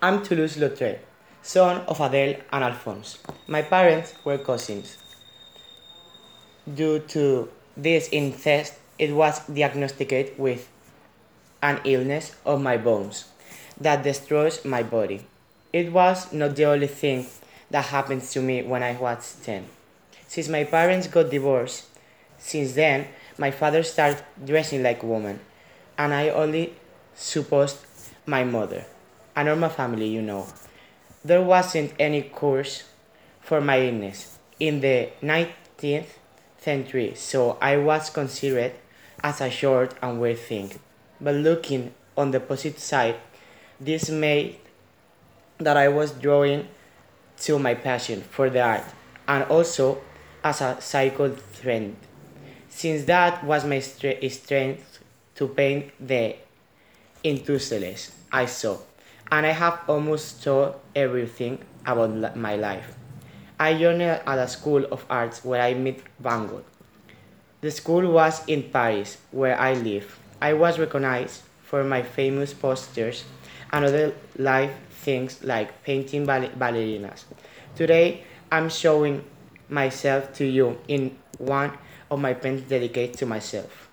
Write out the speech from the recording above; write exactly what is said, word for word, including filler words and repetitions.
I'm Toulouse-Lautrec, son of Adele and Alphonse. My parents were cousins. Due to this incest, it was diagnosticated with an illness of my bones that destroys my body. It was not the only thing that happened to me when I was ten. Since my parents got divorced, since then, my father started dressing like a woman, and I only supposed my mother. A normal family, you know. There wasn't any cures for my illness in the nineteenth century, so I was considered as a short and weird thing. But looking on the positive side, this made that I was drawing to my passion for the art and also as a psycho friend, since that was my stre- strength to paint the enthusiasts I saw, and I have almost taught everything about li- my life. I joined at a school of arts where I met Van Gogh. The school was in Paris, where I live. I was recognized for my famous posters and other life things like painting ball- ballerinas. Today, I'm showing myself to you in one of my paintings dedicated to myself.